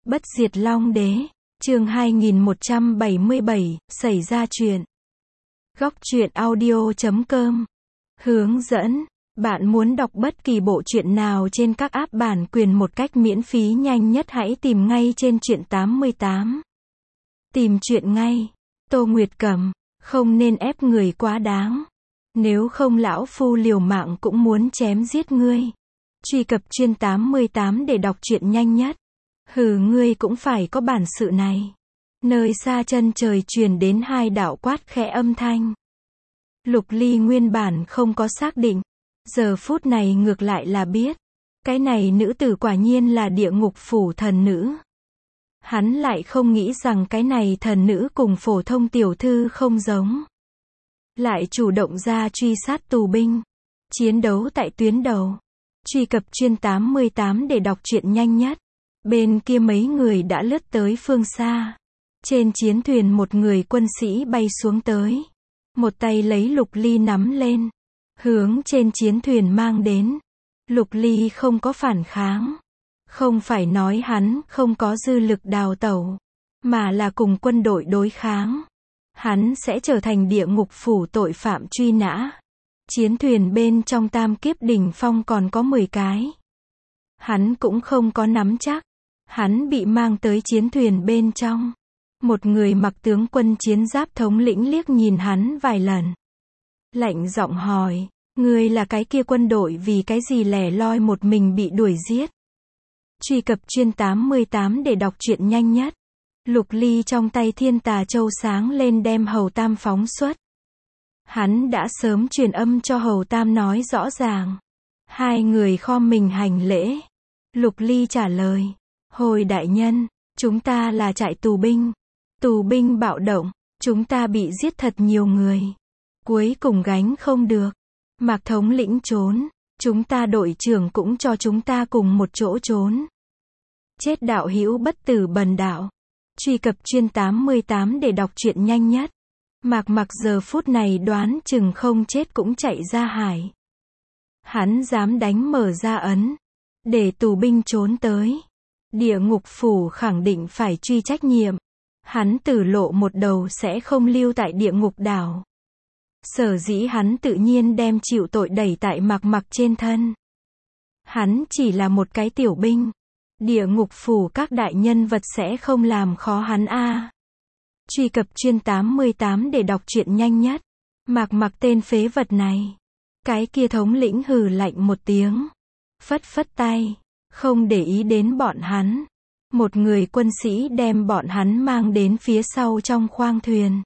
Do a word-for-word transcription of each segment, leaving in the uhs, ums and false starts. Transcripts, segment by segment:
Bất diệt Long Đế, chương hai nghìn một trăm bảy mươi bảy, xảy ra chuyện. Góc truyện audio chấm com. Hướng dẫn, bạn muốn đọc bất kỳ bộ truyện nào trên các app bản quyền một cách miễn phí nhanh nhất hãy tìm ngay trên truyện tám mươi tám. Tìm truyện ngay. Tô Nguyệt Cẩm, không nên ép người quá đáng. Nếu không lão phu liều mạng cũng muốn chém giết ngươi. Truy cập truyện tám mươi tám để đọc truyện nhanh nhất. Hừ, ngươi cũng phải có bản sự này. Nơi xa chân trời truyền đến hai đạo quát khẽ âm thanh. Lục Ly nguyên bản không có xác định, giờ phút này ngược lại là biết, cái này nữ tử quả nhiên là địa ngục phủ thần nữ. Hắn lại không nghĩ rằng cái này thần nữ cùng phổ thông tiểu thư không giống. Lại chủ động ra truy sát tù binh, chiến đấu tại tuyến đầu. Truy cập truyện tám mươi tám để đọc truyện nhanh nhất. Bên kia mấy người đã lướt tới phương xa. Trên chiến thuyền một người quân sĩ bay xuống tới. Một tay lấy Lục Ly nắm lên, hướng trên chiến thuyền mang đến. Lục Ly không có phản kháng. Không phải nói hắn không có dư lực đào tẩu, mà là cùng quân đội đối kháng. Hắn sẽ trở thành địa ngục phủ tội phạm truy nã. Chiến thuyền bên trong tam kiếp đỉnh phong còn có mười cái. Hắn cũng không có nắm chắc. Hắn bị mang tới chiến thuyền bên trong. Một người mặc tướng quân chiến giáp thống lĩnh liếc nhìn hắn vài lần. Lạnh giọng hỏi, ngươi là cái kia quân đội vì cái gì lẻ loi một mình bị đuổi giết? Truy cập truyện tám mươi tám để đọc truyện nhanh nhất. Lục Ly trong tay thiên tà châu sáng lên đem Hầu Tam phóng xuất. Hắn đã sớm truyền âm cho Hầu Tam nói rõ ràng. Hai người khom mình hành lễ. Lục Ly trả lời, hồi đại nhân, chúng ta là trại tù binh. Tù binh bạo động, chúng ta bị giết thật nhiều người. Cuối cùng gánh không được. Mạc thống lĩnh trốn, chúng ta đội trưởng cũng cho chúng ta cùng một chỗ trốn. Chết đạo hữu bất tử bần đạo. Truy cập truyện tám mươi tám để đọc truyện nhanh nhất. Mạc Mặc giờ phút này đoán chừng không chết cũng chạy ra hải. Hắn dám đánh mở ra ấn, để tù binh trốn tới. Địa ngục phủ khẳng định phải truy trách nhiệm. Hắn tử lộ một đầu sẽ không lưu tại địa ngục đảo. Sở dĩ hắn tự nhiên đem chịu tội đẩy tại Mạc Mặc trên thân. Hắn chỉ là một cái tiểu binh. Địa ngục phủ các đại nhân vật sẽ không làm khó hắn a. À. Truy cập truyện tám mươi tám để đọc truyện nhanh nhất. Mạc Mặc tên phế vật này. Cái kia thống lĩnh hừ lạnh một tiếng. Phất phất tay. Không để ý đến bọn hắn. Một người quân sĩ đem bọn hắn mang đến phía sau trong khoang thuyền.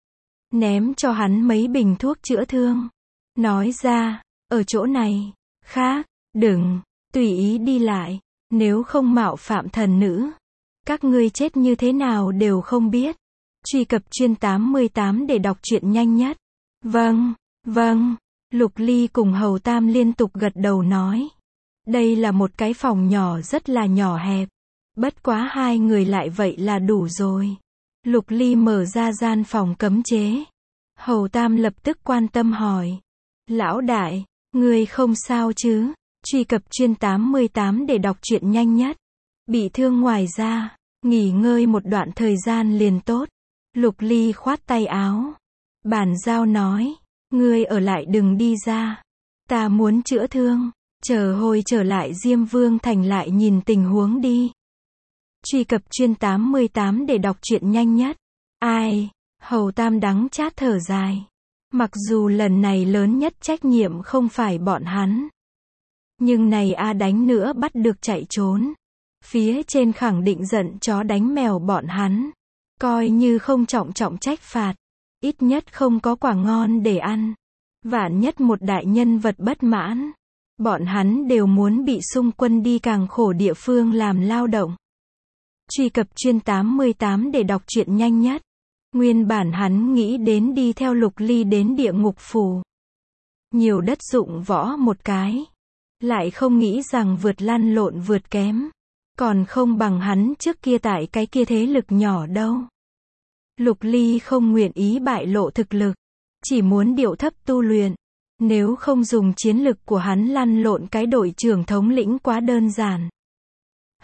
Ném cho hắn mấy bình thuốc chữa thương. Nói ra, ở chỗ này, khác, đừng, tùy ý đi lại. Nếu không mạo phạm thần nữ, các ngươi chết như thế nào đều không biết. Truy cập truyện tám mươi tám để đọc truyện nhanh nhất. Vâng, vâng. Lục Ly cùng Hầu Tam liên tục gật đầu nói. Đây là một cái phòng nhỏ rất là nhỏ hẹp. Bất quá hai người lại vậy là đủ rồi. Lục Ly mở ra gian phòng cấm chế. Hầu Tam lập tức quan tâm hỏi. Lão đại, ngươi không sao chứ? Truy cập truyện tám mươi tám để đọc truyện nhanh nhất. Bị thương ngoài ra, nghỉ ngơi một đoạn thời gian liền tốt. Lục Ly khoát tay áo. Bản giao nói, ngươi ở lại đừng đi ra. Ta muốn chữa thương, chờ hồi trở lại Diêm Vương Thành lại nhìn tình huống đi. Truy cập truyện tám mươi tám để đọc truyện nhanh nhất. Ai? Hầu Tam đắng chát thở dài. Mặc dù lần này lớn nhất trách nhiệm không phải bọn hắn. Nhưng này a đánh nữa bắt được chạy trốn. Phía trên khẳng định giận chó đánh mèo bọn hắn. Coi như không trọng trọng trách phạt. Ít nhất không có quả ngon để ăn. Vạn nhất một đại nhân vật bất mãn. Bọn hắn đều muốn bị xung quân đi càng khổ địa phương làm lao động. Truy cập truyện tám mươi tám để đọc truyện nhanh nhất. Nguyên bản hắn nghĩ đến đi theo Lục Ly đến địa ngục phủ. Nhiều đất dụng võ một cái. Lại không nghĩ rằng vượt lăn lộn vượt kém. Còn không bằng hắn trước kia tại cái kia thế lực nhỏ đâu. Lục Ly không nguyện ý bại lộ thực lực. Chỉ muốn điệu thấp tu luyện. Nếu không dùng chiến lực của hắn lăn lộn cái đội trưởng thống lĩnh quá đơn giản.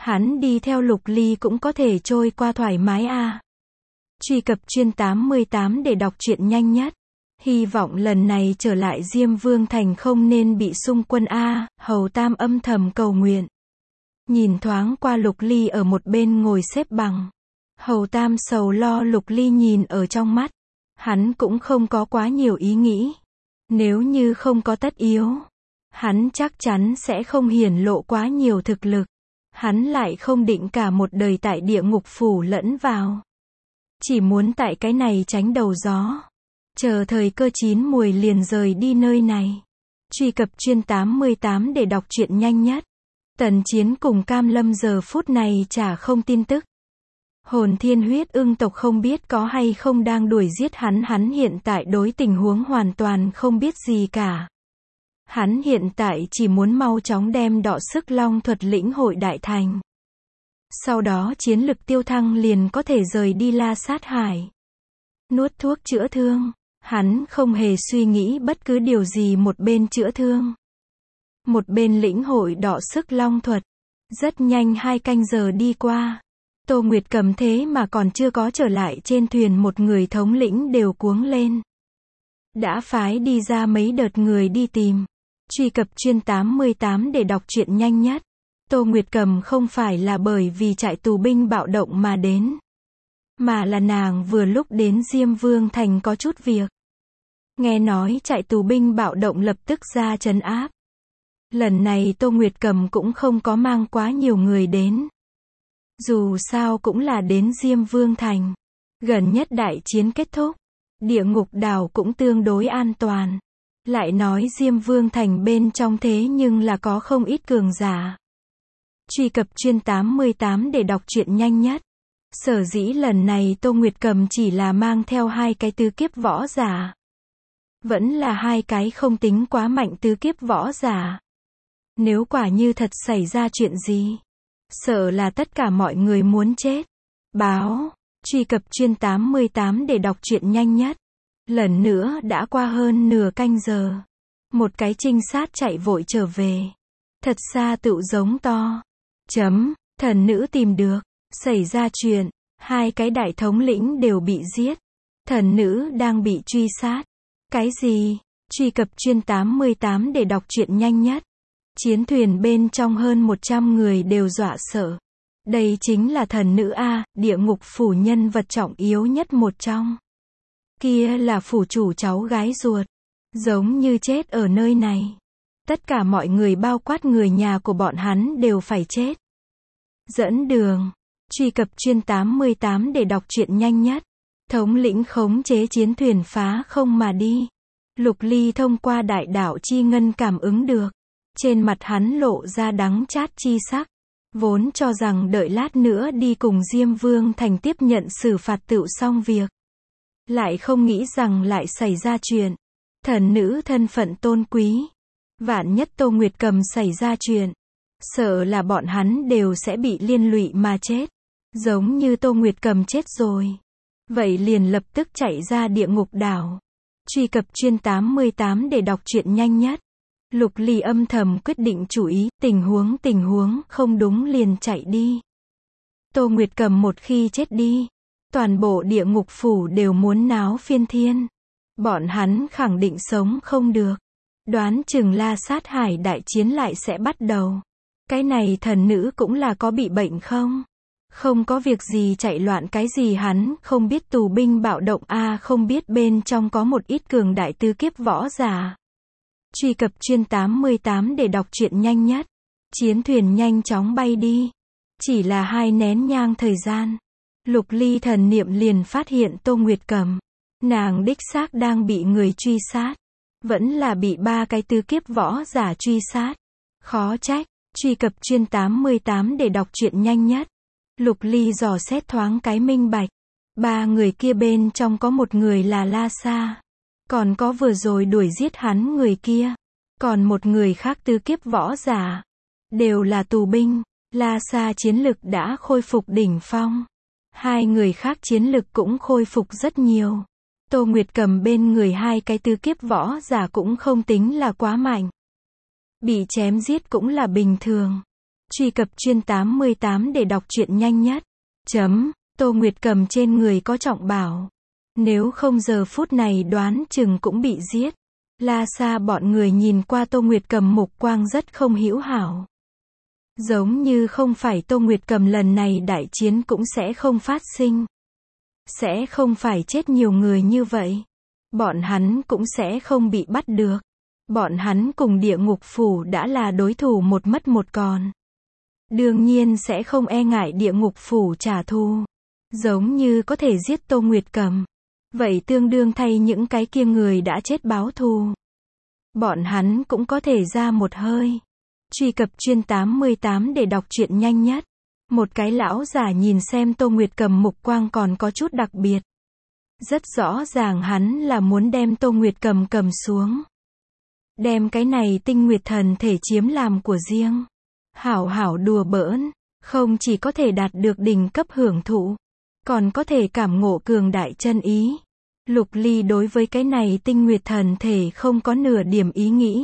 Hắn đi theo Lục Ly cũng có thể trôi qua thoải mái à. Truy cập chuyên tám mươi tám để đọc truyện nhanh nhất. Hy vọng lần này trở lại Diêm Vương Thành không nên bị xung quân a, Hầu Tam âm thầm cầu nguyện. Nhìn thoáng qua Lục Ly ở một bên ngồi xếp bằng. Hầu Tam sầu lo Lục Ly nhìn ở trong mắt. Hắn cũng không có quá nhiều ý nghĩ. Nếu như không có tất yếu, hắn chắc chắn sẽ không hiển lộ quá nhiều thực lực. Hắn lại không định cả một đời tại địa ngục phủ lẫn vào. Chỉ muốn tại cái này tránh đầu gió. Chờ thời cơ chín muồi liền rời đi nơi này. Truy cập chuyên tám mươi tám để đọc truyện nhanh nhất. Tần Chiến cùng Cam Lâm giờ phút này chả không tin tức. Hồn Thiên Huyết Ưng tộc không biết có hay không đang đuổi giết hắn, hắn hiện tại đối tình huống hoàn toàn không biết gì cả. Hắn hiện tại chỉ muốn mau chóng đem Đọ Sức Long thuật lĩnh hội đại thành. Sau đó chiến lực tiêu thăng liền có thể rời đi La Sát Hải. Nuốt thuốc chữa thương. Hắn không hề suy nghĩ bất cứ điều gì, một bên chữa thương, một bên lĩnh hội Đọ Sức Long thuật. Rất nhanh hai canh giờ đi qua. Tô Nguyệt Cầm thế mà còn chưa có trở lại trên thuyền, một người thống lĩnh đều cuống lên. Đã phái đi ra mấy đợt người đi tìm. Truy cập chuyên tám mươi tám để đọc truyện nhanh nhất. Tô Nguyệt Cầm không phải là bởi vì trại tù binh bạo động mà đến, mà là nàng vừa lúc đến Diêm Vương Thành có chút việc. Nghe nói trại tù binh bạo động lập tức ra trấn áp. Lần này Tô Nguyệt Cầm cũng không có mang quá nhiều người đến. Dù sao cũng là đến Diêm Vương Thành. Gần nhất đại chiến kết thúc. Địa ngục đảo cũng tương đối an toàn. Lại nói Diêm Vương Thành bên trong thế nhưng là có không ít cường giả. Truy cập chuyên tám mươi tám để đọc truyện nhanh nhất. Sở dĩ lần này Tô Nguyệt Cầm chỉ là mang theo hai cái tứ kiếp võ giả. Vẫn là hai cái không tính quá mạnh tứ kiếp võ giả. Nếu quả như thật xảy ra chuyện gì, sợ là tất cả mọi người muốn chết. Báo. Truy cập chuyên tám mươi tám để đọc truyện nhanh nhất. Lần nữa đã qua hơn nửa canh giờ. Một cái trinh sát chạy vội trở về. Thật xa tựu giống to. Chấm. Thần nữ tìm được. Xảy ra chuyện. Hai cái đại thống lĩnh đều bị giết. Thần nữ đang bị truy sát. Cái gì? Truy cập chuyên tám mươi tám để đọc truyện nhanh nhất. Chiến thuyền bên trong hơn một trăm người đều dọa sợ. Đây chính là thần nữ A, địa ngục phủ nhân vật trọng yếu nhất một trong. Kia là phủ chủ cháu gái ruột. Giống như chết ở nơi này. Tất cả mọi người bao quát người nhà của bọn hắn đều phải chết. Dẫn đường. Truy cập chuyên tám mươi tám để đọc truyện nhanh nhất. Thống lĩnh khống chế chiến thuyền phá không mà đi. Lục Ly thông qua đại đạo chi ngân cảm ứng được. Trên mặt hắn lộ ra đắng chát chi sắc. Vốn cho rằng đợi lát nữa đi cùng Diêm Vương Thành tiếp nhận xử phạt tựu xong việc. Lại không nghĩ rằng lại xảy ra chuyện. Thần nữ thân phận tôn quý. Vạn nhất Tô Nguyệt Cầm xảy ra chuyện. Sợ là bọn hắn đều sẽ bị liên lụy mà chết. Giống như Tô Nguyệt Cầm chết rồi. Vậy liền lập tức chạy ra địa ngục đảo. Truy cập chuyên tám mươi tám để đọc truyện nhanh nhất. Lục Ly âm thầm quyết định chủ ý, tình huống tình huống không đúng liền chạy đi. Tô Nguyệt Cầm một khi chết đi, toàn bộ địa ngục phủ đều muốn náo phiên thiên. Bọn hắn khẳng định sống không được. Đoán chừng La Sát Hải đại chiến lại sẽ bắt đầu. Cái này thần nữ cũng là có bị bệnh không? Không có việc gì chạy loạn cái gì, hắn không biết tù binh bạo động a à, không biết bên trong có một ít cường đại tứ kiếp võ giả. Truy cập chuyên tám mươi tám để đọc truyện nhanh nhất. Chiến thuyền nhanh chóng bay đi. Chỉ là hai nén nhang thời gian. Lục Ly thần niệm liền phát hiện Tô Nguyệt Cầm. Nàng đích xác đang bị người truy sát. Vẫn là bị ba cái tứ kiếp võ giả truy sát. Khó trách. Truy cập chuyên tám mươi tám để đọc truyện nhanh nhất. Lục Ly dò xét thoáng cái minh bạch. Ba người kia bên trong có một người là La Sa. Còn có vừa rồi đuổi giết hắn người kia. Còn một người khác tứ kiếp võ giả. Đều là tù binh. La Sa chiến lực đã khôi phục đỉnh phong. Hai người khác chiến lực cũng khôi phục rất nhiều. Tô Nguyệt Cầm bên người hai cái tứ kiếp võ giả cũng không tính là quá mạnh. Bị chém giết cũng là bình thường. Truy cập chuyên tám mươi tám để đọc truyện nhanh nhất. Chấm. Tô Nguyệt Cầm trên người có trọng bảo. Nếu không giờ phút này đoán chừng cũng bị giết. La Sa bọn người nhìn qua Tô Nguyệt Cầm mục quang rất không hữu hảo. Giống như không phải Tô Nguyệt Cầm lần này đại chiến cũng sẽ không phát sinh. Sẽ không phải chết nhiều người như vậy. Bọn hắn cũng sẽ không bị bắt được. Bọn hắn cùng địa ngục phủ đã là đối thủ một mất một còn. Đương nhiên sẽ không e ngại địa ngục phủ trả thù. Giống như có thể giết Tô Nguyệt Cầm. Vậy tương đương thay những cái kia người đã chết báo thù. Bọn hắn cũng có thể ra một hơi. Truy cập chuyên tám mươi tám để đọc truyện nhanh nhất. Một cái lão giả nhìn xem Tô Nguyệt Cầm mục quang còn có chút đặc biệt. Rất rõ ràng hắn là muốn đem Tô Nguyệt Cầm cầm xuống. Đem cái này tinh nguyệt thần thể chiếm làm của riêng. Hảo hảo đùa bỡn. Không chỉ có thể đạt được đỉnh cấp hưởng thụ. Còn có thể cảm ngộ cường đại chân ý. Lục Ly đối với cái này tinh nguyệt thần thể không có nửa điểm ý nghĩ.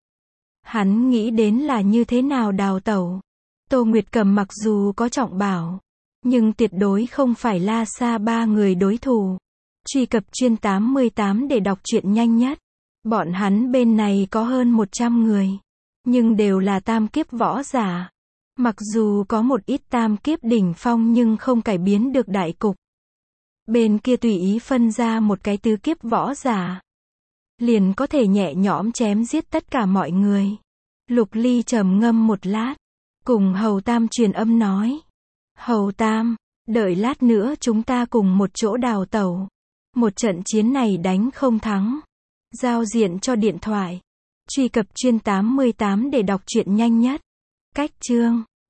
Hắn nghĩ đến là như thế nào đào tẩu. Tô Nguyệt Cầm mặc dù có trọng bảo. Nhưng tuyệt đối không phải La Sa ba người đối thủ. Truy cập chuyên tám mươi tám để đọc truyện nhanh nhất. Bọn hắn bên này có hơn một trăm người. Nhưng đều là tam kiếp võ giả. Mặc dù có một ít tam kiếp đỉnh phong nhưng không cải biến được đại cục. Bên kia tùy ý phân ra một cái tứ kiếp võ giả. Liền có thể nhẹ nhõm chém giết tất cả mọi người. Lục Ly trầm ngâm một lát. Cùng Hầu Tam truyền âm nói. Hầu Tam, đợi lát nữa chúng ta cùng một chỗ đào tẩu. Một trận chiến này đánh không thắng. Giao diện cho điện thoại. Truy cập chuyên tám mươi tám để đọc truyện nhanh nhất. Cách chương